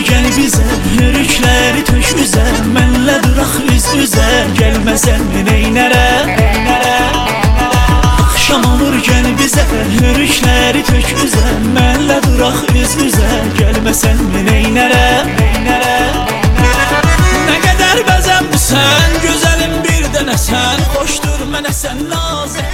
gəl bizə, hörükləri tök üzə, mənlə duraq üz-üzə, gəlməsən neynərəm? Axşam olur gəl bizə, hörükləri tök üzə, mənlə duraq üz-üzə, gəlməsən neynərəm? Nə qədər bəzəmsən, gözəlim bir dənə sən, xoşdur mənə sən nazım.